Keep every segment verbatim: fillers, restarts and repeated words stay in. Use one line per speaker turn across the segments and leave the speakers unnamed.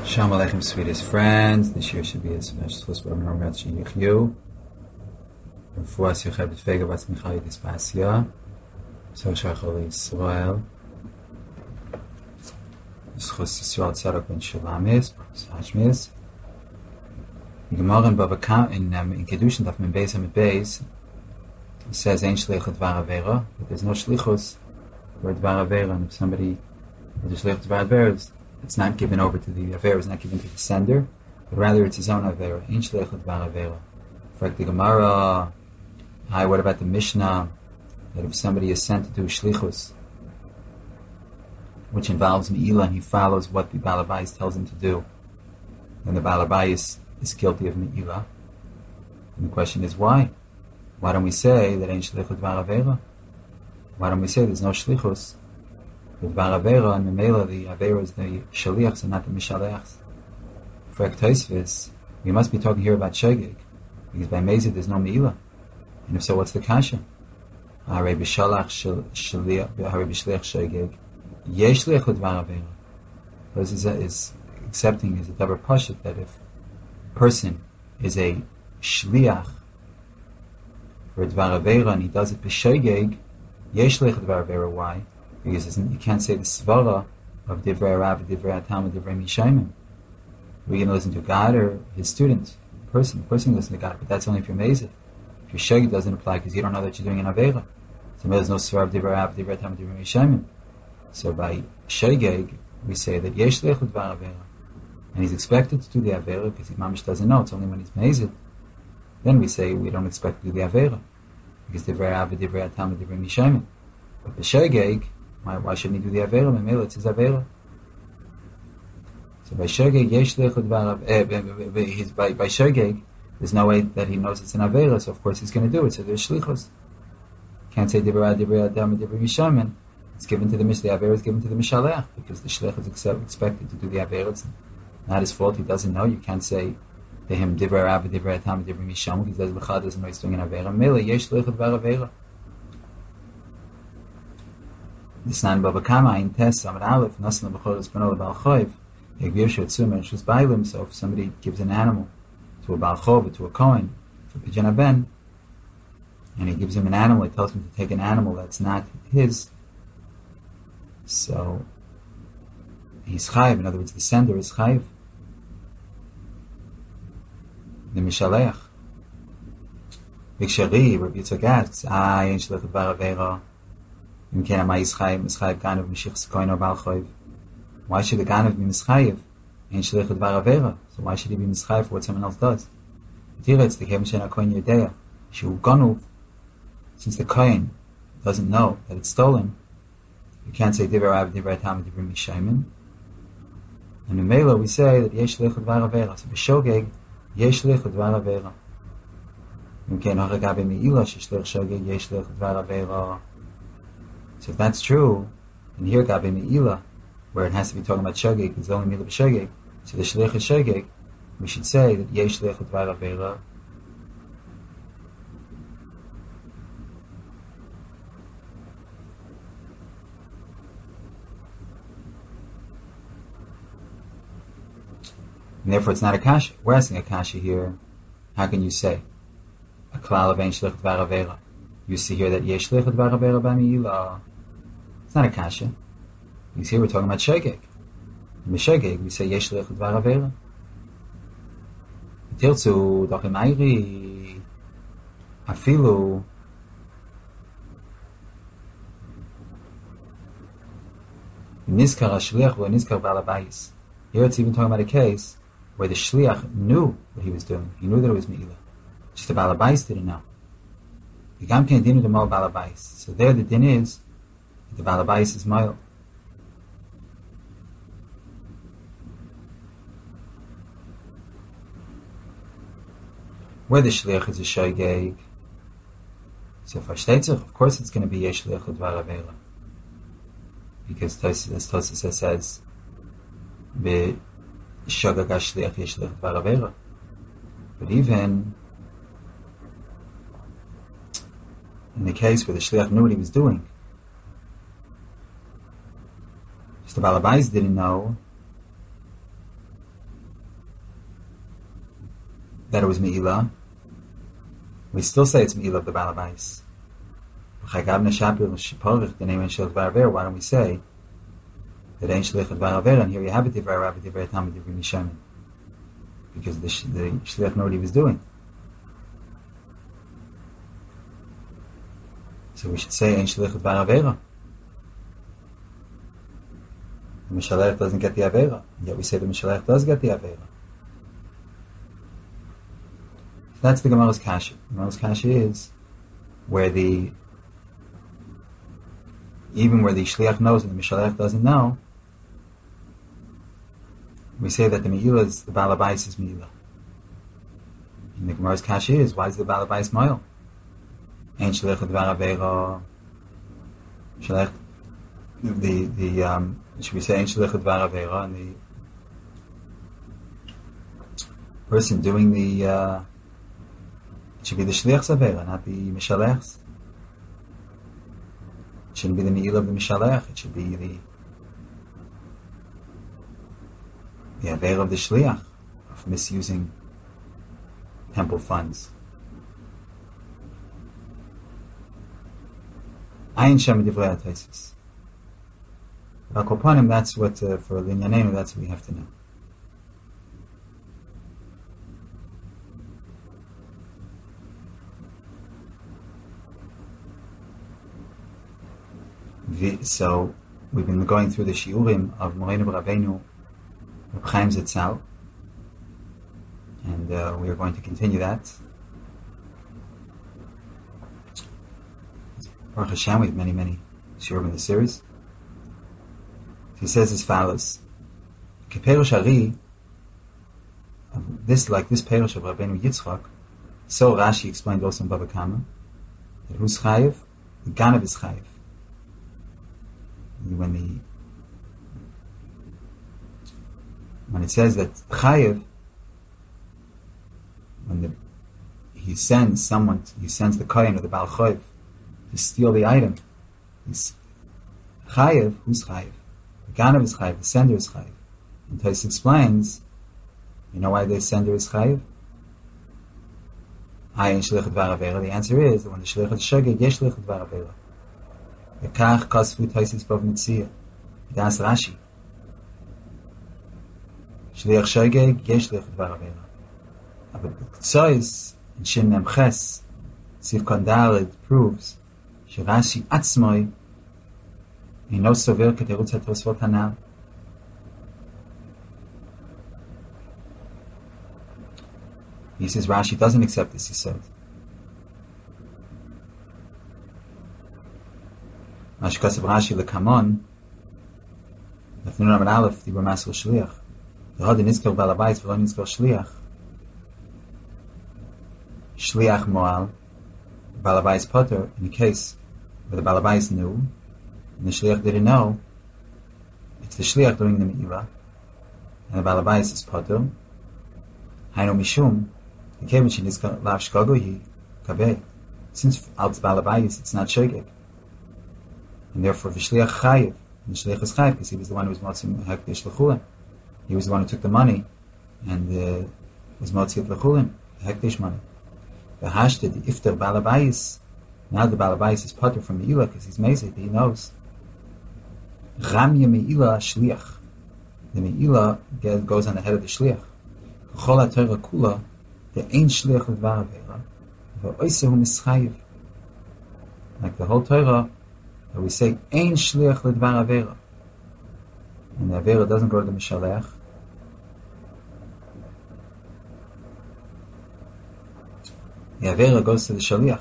Shalom Aleichem, sweetest friends. This year should be a special chus for Amram Ratchi Yichyu. For us, Yocheb Vega Bas Michal Yispasia. So Shachol Yisrael. Schus Yisrael Tzadok Ben Shulamis. Hashmis. The Gemara in Bava Kama in um, in Kedushin Daf Min Beis Amid Beis says Ein Shlichut Dvar Avera, but there's no Shlichus for Dvar Avera, and if somebody is a Shlichut Dvar Avera, it's not given over to the Avera, it's not given to the sender, but rather it's his own Avera. Ein Shlichut Dvar Avera. For the Gemara, hi, what about the Mishnah, that if somebody is sent to do Shlichus, which involves Me'ilah, and he follows what the Balabais tells him to do, then the Balabais is guilty of Me'ilah. And the question is why? Why don't we say that ain't Shlichut Dvar Avera? Why don't we say there's no Shlichus? With Dvar Avera and Memela, the Avera is the Shaliachs and not the Mishaleachs. For Ektaisvis, we must be talking here about Shegeg, because by Mezid there's no Me'ilah. And if so, what's the Kasha? Hare B'Shalach Shaliach, Hare B'Shliach Shegeg, Yesh Shlichut Dvar Avera. This is, is accepting is a double pashut that if a person is a Shliach for Dvar Avera and he does it b'Shegeg, Yesh Shlichut Dvar Avera. Why? Because you can't say the svara of Divrei Rav, Divrei Atam, Divrei Mishaimim. We're going to listen to God or his student, the person. The person listen to God, but that's only if you're Mezid. If your Shegeg doesn't apply because you don't know that you're doing an Avera. So there's no svara of Divrei Rav, Divrei Atam, Divrei Mishaimim. So by Shegeg, we say that Yesh Shlichut Dvar Avera. And he's expected to do the Avera because he mamish doesn't know, it's only when he's Mezid. Then we say we don't expect to do the Avera because Divrei Rav, Divrei Atam, Divrei Mishaimim. But the Shegeg, Why, why shouldn't he do the Avera? Memela, it's his Avera. So by Shegeg, Yesh Shlichut Dvar Avera. By, by Shegeg, there's no way that he knows it's an Avera, so of course he's going to do it. So there's Shlichus. Can't say Divrei Divrei Adam, Divrei Mishamin. It's given to the Mish. The Avera is given to the Mishalech because the Shlich is accept, expected to do the Avera. It's not his fault. He doesn't know. You can't say to him Divrei Rav, Divrei Adam, Divrei Mishamin because the Chad doesn't know he's doing an Avera. Memela, Yesh Shlichut Dvar Avera. This nine Bava Kama in Tes Amar Aleph Nasna B'Choros Benol Bal Choiv Yegvir Shetzum and Shus Bailim. So if somebody gives an animal to a Bal Chov or to a Kohen for Pidyon Ben, and he gives him an animal, he tells him to take an animal that's not his, so he's Chayiv. In other words, the sender is Chayiv. The Mishaleach. Vikshari Rabbi Yitzchak asks, Ah, Ein Shlichut Dvar Avera. Why should the Ganav be Mischayev? Ain't Shlichut Dvar Avera. So why should he be Mischayev for what someone else does? It's the Kevin Shena Kohen Yodea. Shu Ganuv. Since the Kohen doesn't know that it's stolen, you can't say Divrei Rav, Divrei Tam, Divrei Mishaimim. And in Mela we say that Yesh Shlichut Dvar Avera. So b'Shogeg, Yesh Shlichut Dvar Avera. You can't have a Gabi Me'ilah, Shlichut Shogeg, Yesh Shlichut Dvar Avera. So if that's true, and here Gabi Me'ilah, where it has to be talking about Shogeg, it's only Me'ilah b'Shogeg, so the Shlich is Shogeg, we should say that Yesh Shlichut Dvar Avera. And therefore it's not a kasha. We're asking a kasha here. How can you say a klal of Ein Shlichut Dvar Avera? You see here that Yesh Shlichut Dvar Avera by Me'ilah. It's not a kasha. Because here we're talking about Shegeg. In Shegeg we say Yesh Shlichut Dvar Avera. Tirtzu Dochem Ayri Afilu Nizkar HaShliach v'Nizkar Ba'al HaBayis. Here it's even talking about a case where the Shliach knew what he was doing. He knew that it was Me'ilah. Just the Ba'al HaBayis didn't know. The Gam Ken Dinu Demal Ba'al HaBayis. So there the din is the Ba'al HaBayis is Ma'il. Where the Shliach is a Shogeg, so for Shteitzach, of course it's going to be Yesh Shlichut Dvar Avera. Because Tosis, as Tosis says, Be Shogeg HaShliach Yesh Shlichut Dvar Avera. But even in the case where the Shliach knew what he was doing, just the Balabais didn't know, that it was Me'ilah, we still say it's Me'ilah of the Balabais. Why don't we say that Ein Shliach Dvar Avera, and here you have it, Divrei Rabbi, Divrei Talmud, Divrei Mishanim, because the, the Shliach knew what he was doing. So we should say Ein Shliach Dvar Avera. The Mishalech doesn't get the Avera, yet we say the Mishalech does get the Avera. That's the Gemara's Kasha. The Gemara's Kasha is where the even where the Shliach knows and the Mishalech doesn't know, we say that the Me'ilah is the Balabais is Me'ilah. And the Gemara's Kasha is, why is the Balabais Moil? Ein Shliach Dvar Avera. Shliach, the the um, should we say Ein Shliach Dvar Avera, and the person doing the uh, it should be the Shliach's Avera, not the Mishalech's. It shouldn't be the Me'ilah of the Mishalech. It should be the the Avera of the Shliach of misusing temple funds. Ayin Shem Divrei HaTaisis. Al-Kopanim, that's what, uh, for Linyanenu, that's what we have to know. So, we've been going through the Shiurim of Moreinu Rabbeinu, Reb Chaim Zatzal, and uh, we are going to continue that. Baruch Hashem, we have many, many Shiurim in the series. He says as follows: Keperush Ari, this like this Perush of Rabbeinu Yitzchak, so Rashi explained also in Baba Kama, that who's Chayiv? The Ganav is Chayiv. When the when it says that Chayiv, when the he sends someone, he sends the Kohen or the Baal Chayiv to steal the item, he's Chayiv. Who's Chayiv? The Ganav is Chayiv. The sender is Chayiv. And Tais explains, you know why the sender is Chayiv? Ayin Shliach Dvar Avera. The answer is that when the Shliach is Shogeg, Yesh Shliach Dvar Avera. Ekach Kasvu Taisis Bov Mitzia. That's Rashi. Shliach Shogeg, Yesh Shliach Dvar Avera. But Ktsois in Shin Mem Ches, Siv Kondalid proves Shirashi Atzmoi Ino Sover Keterutz HaTosfot Hanal. He says Rashi doesn't accept this, he said. Mashkas of Rashi Lekamon, Lefnun Ramad Aleph, Dibur Masel Shliach. The Hod Nizkar Balabais, V'lo Nizkar Shliach. Shliach Moal, Balabais Potter, in a case where the Balabais knew, and the Shliach didn't know, it's the Shliach doing the Me'ilah, and the Balabais is Potter. Hainu Mishum, the Kevin Shinizkar Lav Shkogohi, Kabeh. Since Alts Balabais, it's not Shogeg. And therefore, the Shliach Chayiv, and the Shliach is Chayiv, because he was the one who was Motzim Hekdesh L'chulim. He was the one who took the money, and uh, was Motzim L'chulim, the Hekdesh money. The Hashted, the Iftar Balabais, now the Balabais is Potter from Me'ilah, because he's Mezid, he knows. Ramya Me'ilah Shliach. The Me'ilah goes on the head of the Shliach. Chol HaTorah Kula, the Ein Shliach L'Dvar Avera, V'oisehu Mischayiv. Like the whole Torah, we say Ein Shliach L'Dvar Avera, and the Avera doesn't go to the Mishalech. The Avera goes to the Shaliach.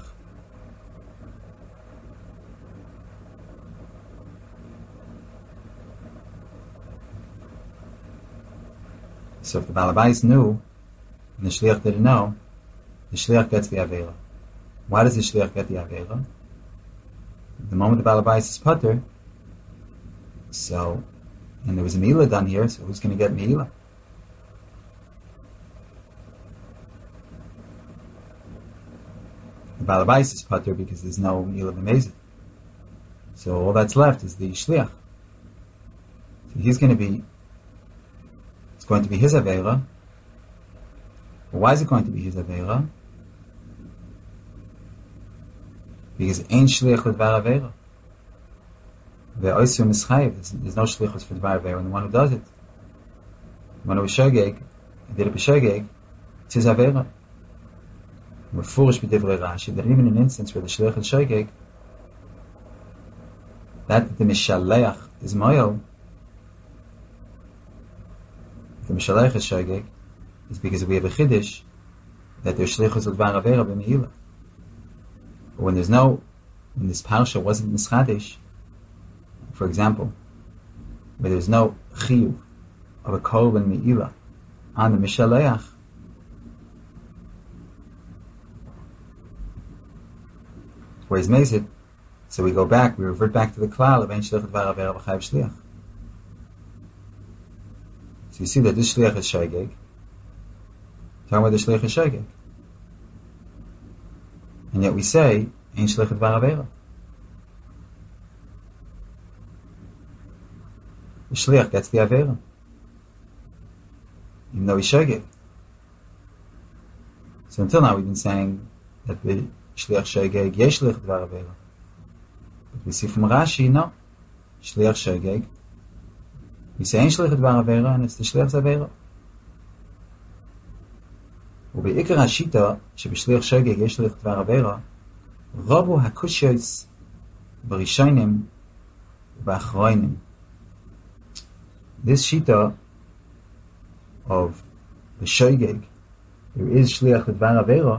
So if the Balabais knew, and the Shliach didn't know, the Shliach gets the Avera. Why does the Shliach get the Avera? The moment the Balabais is Potter, so, and there was a Me'ilah done here, so who's going to get Me'ilah? The Balabais is Potter because there's no Me'ilah B'mezid. So all that's left is the Shliach. So he's going to be, it's going to be his Avera. But why is it going to be his Aveira? Because Ein Shliach L'Dvar Aveira. There's no shlichus for Dvar Aveira, and the one who does it, the one who is shogeg, did it b'shogeg, it's his Aveira. We're foolish b'divrei Rashi that even in an instance where the shliach is shogeg, that the mishaleach is moyel, the mishaleach is shogeg, is because we have a chiddush that there's shlichus of Dvar Aveira b'meila. But when there's no, when this parsha wasn't mischadish, for example, where there's no chiyuv of a korban meila on the mishaleach, where he's made it, so we go back, we revert back to the klal of ein shliach dvar avera b'chayav shliach. So you see that this shliach is shogeg. Talking about the shliach is shogeg, and yet we say ein shliach dvar avera. The shliach gets the avera, even though he's shogeg. So until now we've been saying that the shliach shogeg yesh shliach dvar avera. But we see from Rashi, no, shliach shogeg. We say ein shliach dvar avera, and it's the shliach's avera. ובעיקר השיטה שבשליח שוגג יש שליח דבר עבירה, רבו הקושיות בראשונים ובאחרונים. This shita of the shogeg, there is shliach l'dvar avera,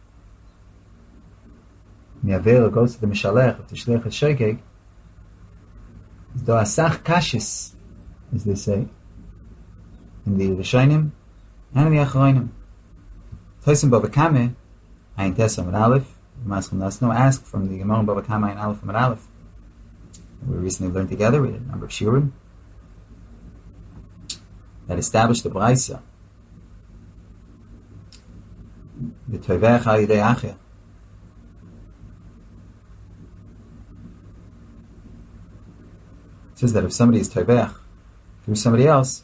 the avera goes to the mishalech of the shliach shogeg, do asach kashis, as they say, in the rishonim and in the achronim. Tosim Bava Kame, Ayin Tes Amud Aleph, Maschil Nasno, ask from the Gemara Bava Kame Ayin Aleph Amud Aleph. We recently learned together, we did a number of shiurim that established the Braisa, the Tovech Al Yidei Acher. It says that if somebody is Tovech through somebody else,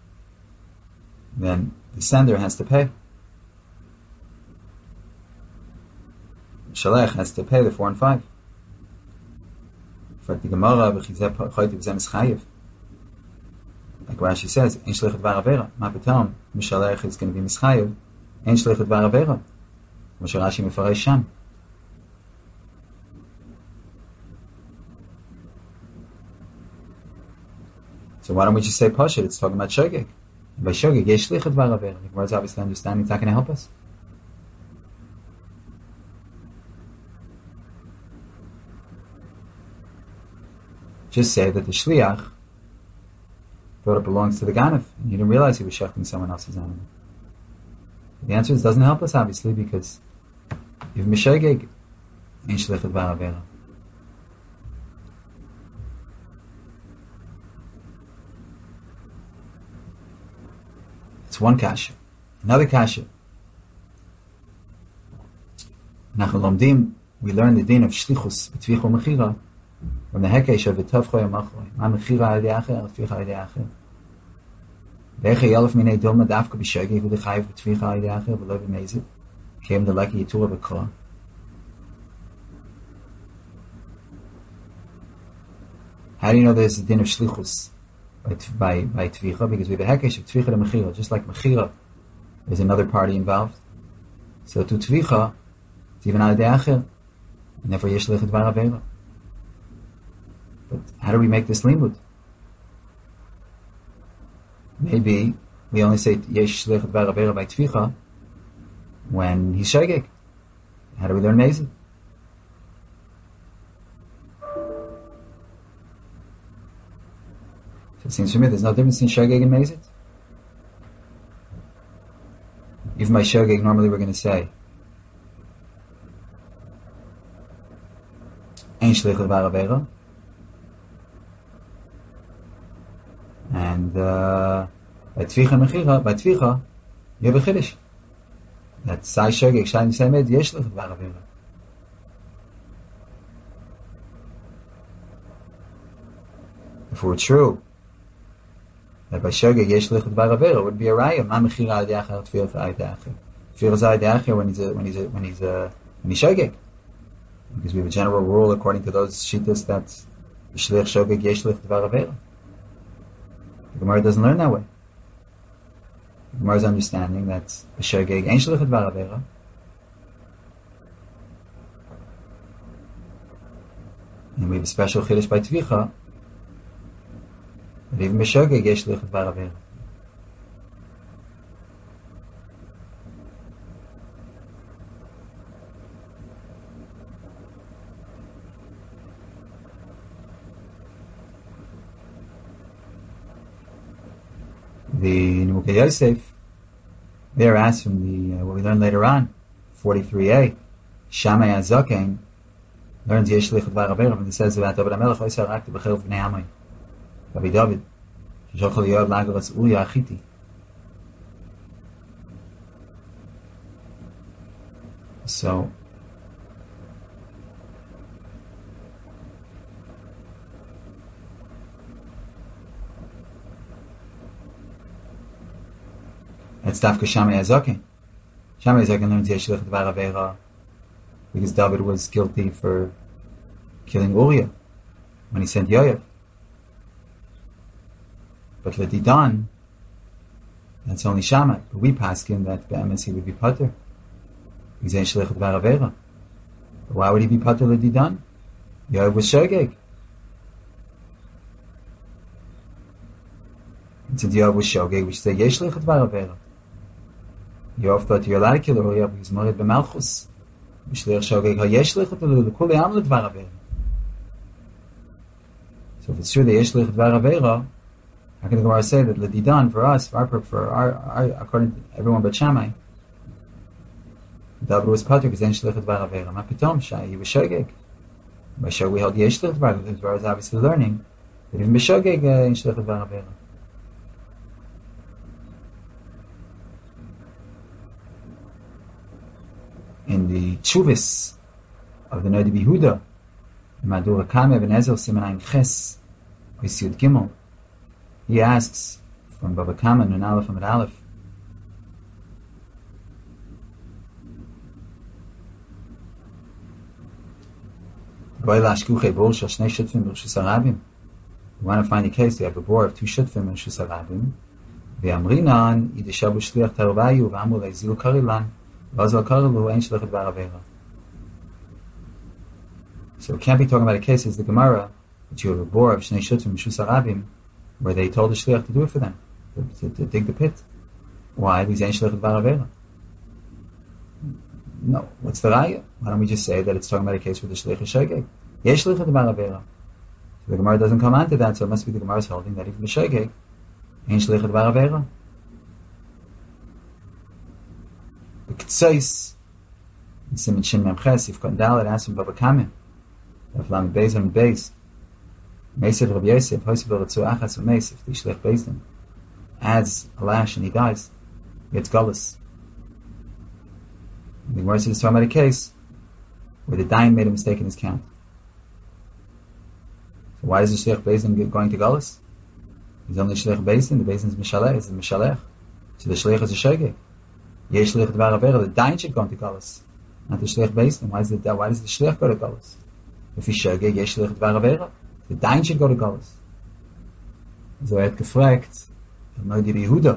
then the sender has to pay. Shalech has to pay the four and five. In fact, the Gemara like Rashi says, Ein shliach dvar avera. Ma p'tom, Mishalech is going to be mischayev. Ein shliach dvar avera. Moshe Rashi mefaresh sham. So why don't we just say Pashat? It's talking about shogeg. By shogeg, yesh shliach dvar avera. The Gemara is obviously understanding it's not going to help us. Just say that the shliach thought it belongs to the ganef, and he didn't realize he was shechting someone else's animal. The answer is it doesn't help us, obviously, because if mishogeg ain't shliach dvar avera. It's one kasha. Another kasha. Nachal lomdim, we learn the din of shlichus b'tvicha u'mechira from the hekesh of the tovchoy amachroy. Ma mechira al yacher, tvicha al yacher. Ve'eche yalef minei dilma dafka b'shogeg v'dechayiv b'tvicha al yacher v'lo b'mezid. Came the lucky yitura b'kra. How do you know there's a din of shlichus by by, by tvicha? Because we have a hekesh of tvicha to mechira. Just like mechira, there's another party involved. So to tvicha, it's even al yacher, and therefore yesh shliach dvar avera. But how do we make this limud? Maybe we only say yesh shliach dvar avera by tvicha when he's shogeg. How do we learn mezid? So it seems to me there's no difference in shogeg and mezid. Even by shogeg, normally we're going to say ein shliach dvar avera. And uh, by tvicha mechira, by tvicha, you have a chiddush. That sai shogeg, shai nisamed, yesh shliach dvar avera. If it were true that by shogeg yesh shliach dvar avera, it would be a raya. Ma mechira al yachar tvicha al yachar. Fir Zai De'achir when he's a, when he's a, when he's a, when he's shogeg. Because we have a general rule according to those shittas that the shliach shogeg yeshlich dvar avera. The Gemara doesn't learn that way. The Gemara's understanding that the shogeg ain't shliach dvar avera. And we have a special chiddush by Tvicha that even b'shogeg yeshlich dvar avera. The Nimukei Yosef, they're asked from the uh, what we learned later on, forty-three a, Shammai HaZaken learns Yesh Lichut Dvar Avera, and it says about David HaMelech Oisar Akti B'Chel V'nei Amai, Rabbi David, Sheshachol Yoav Lagalas Uriah Achiti. So, it's Dafka Shammai HaZaken. Shammai HaZaken learns Yesh Lichut Dvar Avera because David was guilty for killing Uriah when he sent Yoav. But Ledidan, that's only Shammai. But we paskin that Be'emes he would be Pater. He's Yesh Lichut Dvar Avera. But why would he be Pater Ledidan? Yoav was shogeg. And since Yoav was shogeg, we should say Yesh Lichut Dvar Avera. Yoav thought you're allowed to kill Uriah because he's morid b'malchus. B'shliach shogeg ha-yesh lichut l'kuli am l'dvar avera. So if it's true that yesh lichut dvar avera, how can the Gemara say that l'didan for us, for our, for our, our according to everyone but Shammai, David was pater because yesh lichut dvar avera. Ma pitom shai he was shogeg. By shogeg we held yesh lichut dvar avera. The Gemara is obviously learning that even b'shogeg yesh lichut dvar avera. In the Chuvis of the Noda B'Yehuda, Madura Kame Ben Ezel Siman Ayin Ches Oisiyud Gimel, he asks from Baba Kama Nun Aleph Amid Aleph, Boy Lashkuche Bor Shal Shnei Shutfim B'Rishus HaRabim. We want to find a case, you have a bor of two Shutfim B'Rishus HaRabim, V'amrinan Yideshabu Shliach Tarvayu V'amru Le'zilu Karilan So it can't be talking about a case as the Gemara, that you have a bor of Shnei Shutfim B'Rishus HaRabim, where they told the Shliach to do it for them, to, to, to dig the pit. Why? Because ain't Shliach Dvar Avera. No. What's the raya? Why don't we just say that it's talking about a case where the Shliach is shogeg? Yesh Shliach Dvar Avera. So the Gemara doesn't come on to that, so it must be the Gemara's holding that even the shogeg ain't Shliach Dvar Avera. The K'tsois, in Siman Shin Mem Ches, if Kondal had asked him Baba Kameh, Rav Lamed Beis and Beis, Meised Rabbi Yosef, Hoyse B'Ratzu Achas V'Meis, if the Shlech Beis them, adds a lash and he dies, he gets gullus. The Gemara says it's talking about a case where the dying made a mistake in his count. So why is the Shlech Beis them going to gullus? He's only Shlech Beis them, the Beis is Mishalech, is Mishalech. So the Shlech is a shogeg. Yesh Lichut Dvar Avera, the dying should go to Galus, not the Shlech Beis them. Why is the why does the Shlech go to Galus? If he's shogeg, Yesh Lichut Dvar Avera, the dying should go to Galus. So er hat gefragt, der Noda B'Yehuda.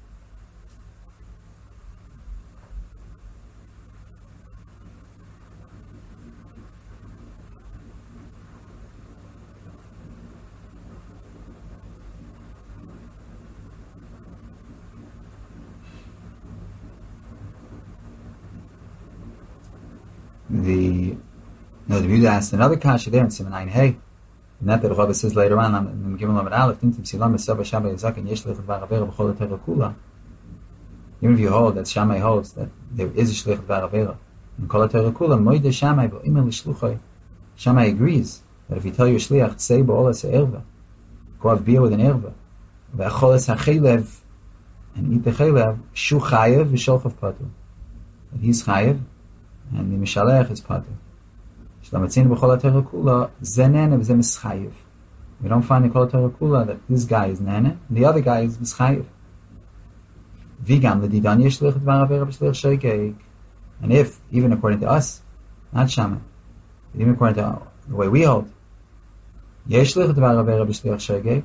The Noda B'Yehuda asked another kasha there in Siman Ayin Hey, and that the Rebbe says later on in Gimel Lamed Aleph, Tintim Silam Esava Shammai Zaken Yesh Lichut Dvar Avera B'Chol HaTorah Kula. Even if you hold that Shammai holds that there is a Shlichut Dvar Avera in Kol HaTorah Kula, Moide Shammai Bo'imel L'Shluchai. Shammai agrees that if you tell your shliach Tzei Bo'olas HaErva, go have beer with an erva, Ve'acholas HaChelev, and eat the chelev, Shu Chayev V'Sholchav Patur, that he's Chayev and the Mishalech is Patur. Shlamatzin B'Chol HaTorah Kula, Ze Nene V'Ze Mischayev. We don't find in Kol HaTorah Kula that this guy is Nene and the other guy is Mischayev. Vigam l'didan yesh lich dvar avera b'shlich shogeg. And if, even according to us, not Shammai, even according to the way we hold, yesh lich dvar avera b'shlich shogeg,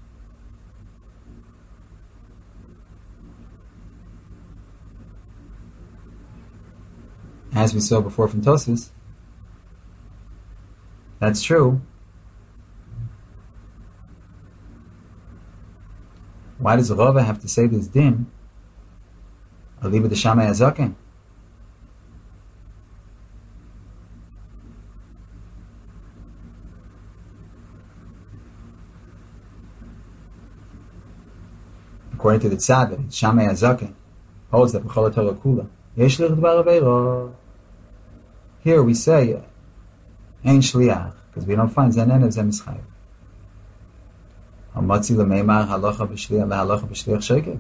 as we saw before from Tosfos, that's true. Why does Rava have to say this din? I'll leave it to Shammai Azaken. According to the Tzaddik, Shammai Azaken holds that B'chol Torah Kula Yesh Lich Dvar Aveira. Here we say Ein Shliach because we don't find Zanen of Zemischayv. Hamatzi L'Meimar Halacha B'Shliach LeHalacha B'Shliach Shogeg.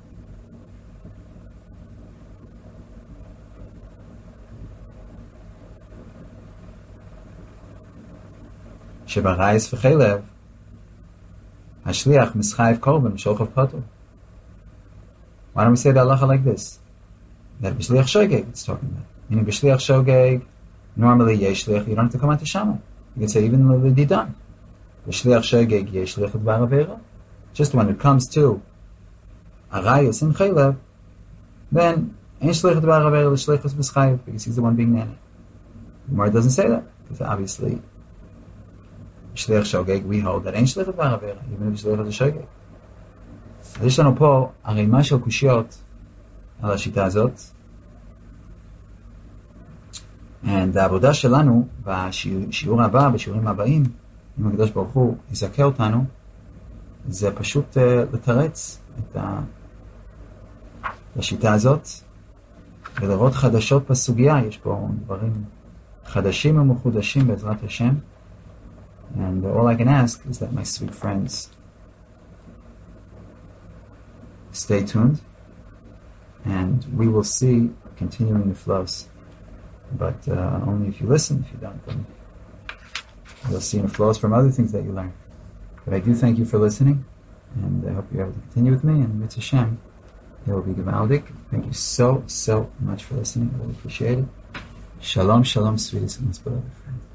Shebarayis V'Chelev Hashliach Mischayv Korban Sholchav Patur. Why don't we say the halacha like this? That b'shliach shogeg it's talking about. Meaning b'shliach shogeg, normally yeshliach, you don't have to come out to Shammai. You can say even the didan. B'shliach shogeg yeshliach dvar avera. Just when it comes to arayos and chaylev, then ein shliach dvar avera l'shlichus b'schayv because he's the one being nanny. The Gemara doesn't say that because obviously b'shliach shogeg we hold that ein shliach dvar avera even if b'shliach shogeg. אז יש לנו פה ערימה של קושיות על השיטה הזאת, והעבודה שלנו בשיעור הבא, בשיעורים הבאים, אם הקדוש ברוך הוא יזכה אותנו, זה פשוט uh, לתרץ את השיטה הזאת ולראות חדשות בסוגיה. יש פה דברים חדשים ומחודשים בעזרת השם. And all I can ask is that my sweet friends stay tuned, and we will see continuing the flows. But uh, only if you listen. If you don't, then you'll see in flows from other things that you learn. But I do thank you for listening, and I hope you're able to continue with me. And Mitzvah Shem, it will be Gevaldik. Thank you so, so much for listening. I really appreciate it. Shalom, shalom, sweetest and most beloved friends.